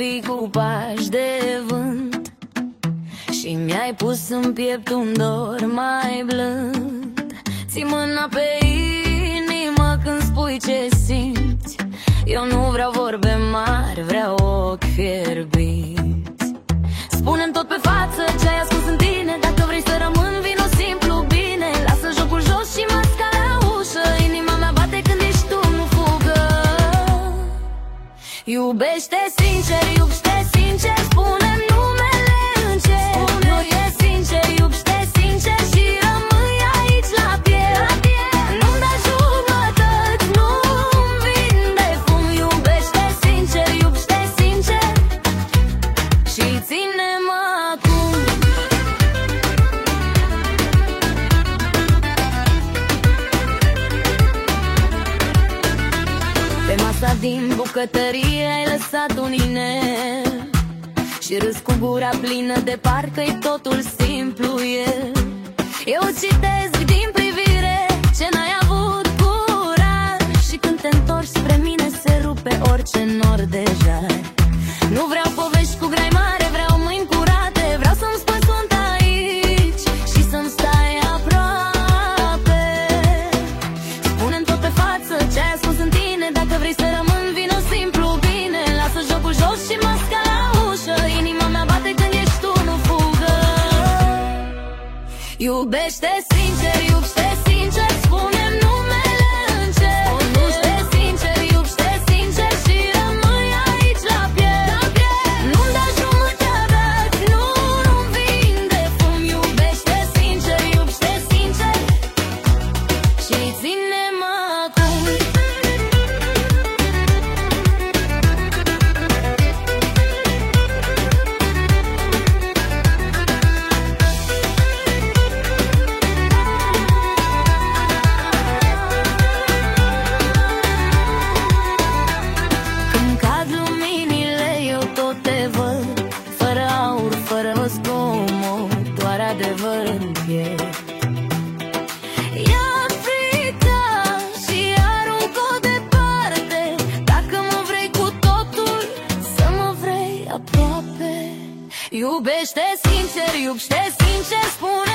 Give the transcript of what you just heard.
vii cu pași de vânt și mi-ai pus în piept un dor mai blând. Ții mâna pe inimă când spui ce simți. Eu nu vreau vorbe mari, vreau ochi fierbiți. Spune-mi tot pe față ce ai ascuns în tine. Dacă vrei să rămân, vino simplu bine. Lasă jocul jos și masca la ușă. Inima mea bate când ești tu, nu fugă. Iubește sincer, iubește sincer, spune-mi numele încet. Nu e sincer, iubește sincer și rămâi aici la piept. Nu-mi dai jumătăți, nu-mi vinde fum. Iubește sincer, iubește sincer și ține-mă acum. Pe masa din bucătărie ai lăsat un inel și râs cu gura plină de parcă-i totul simplu el. Eu citesc din privire ce n-ai avut curaj și când te întorci spre mine se rupe orice nor de jar. Nu vreau povești cu grai mare, vreau mâini curate. Vreau să-mi spui sunt aici și să-mi stai aproape. Spune-mi tot pe față ce ai ascuns în tine. Dacă vrei să rămân, vino simplu bine. Lasă jocul jos și masca la ușă. Inima mea bate când ești tu, nu fugă. Iubește sincer, iubește sincer, spune-mi numele încet. Iubește sincer, iubește sincer și rămâi aici la piept. Nu-mi dai jumătăți, nu-mi vinde fum. Iubește sincer, iubește sincer și ține-mă acum. Când cad luminile, eu tot te văd, fără aur, fără zgomot, doar adevăr în piept. Ia frica și arunc-o departe. Dacă mă vrei cu totul, să mă vrei aproape. Iubește sincer, iubește sincer, spune